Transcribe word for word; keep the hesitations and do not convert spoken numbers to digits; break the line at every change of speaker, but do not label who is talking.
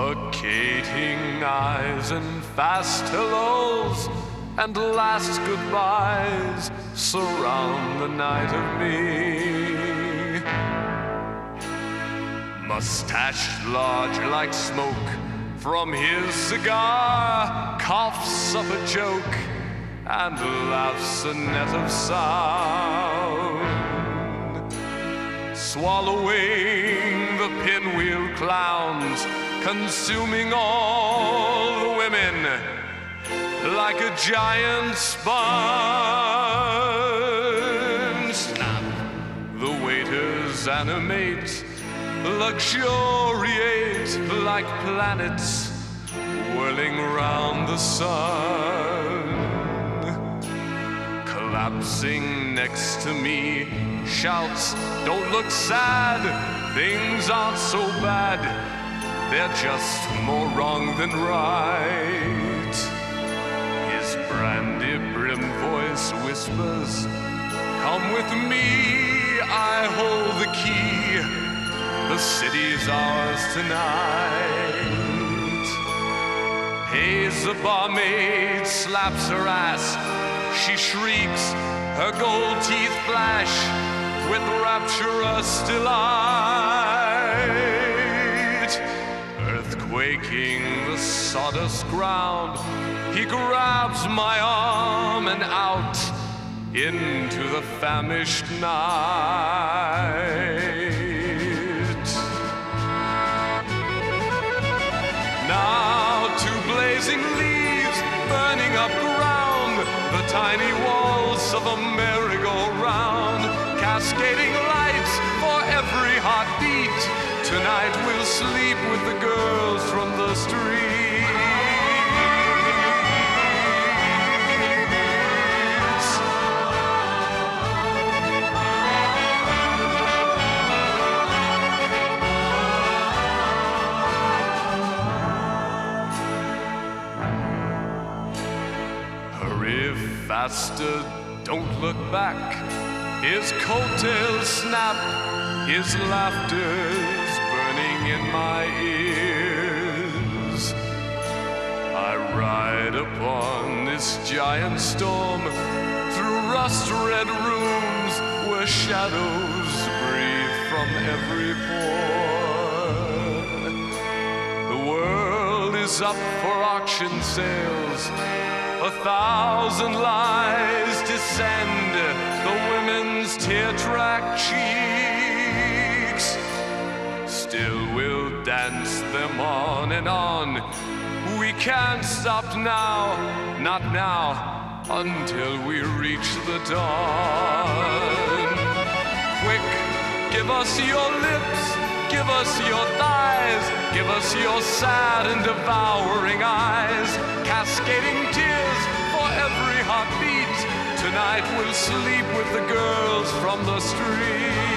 Suffocating eyes and fast hellos and last goodbyes surround the night of me. Mustached large like smoke from his cigar, coughs up a joke and laughs a net of sound. Swallowing the pinwheel clowns, consuming all the women like a giant sponge. Snap, the waiters animate, luxuriate like planets whirling round the sun. Collapsing next to me, shouts, "Don't look sad, things aren't so bad, they're just more wrong than right." His brandy brim voice whispers, "Come with me, I hold the key, the city's ours tonight." Pays the barmaid, slaps her ass, she shrieks, her gold teeth flash with rapturous delight. Earthquaking the sawdust ground, he grabs my arm and out into the famished night. Now two blazing leaves burning up ground, the tiny walls of a merry-go-round, cascading lights for every heartbeat. Tonight we'll sleep with the girls from the streets. Hurry faster, don't look back. His coattails snap, his laughter's burning in my ears. I ride upon this giant storm through rust-red rooms where shadows breathe from every pore. The world is up for auction sales. A thousand lies descend the women's tear-track cheeks. Still we'll dance them on and on. We can't stop now, not now, until we reach the dawn. Quick, give us your lips, give us your thighs, give us your sad and devouring eyes, cascading tears for every heartbeat. Tonight we'll sleep with the girls from the street.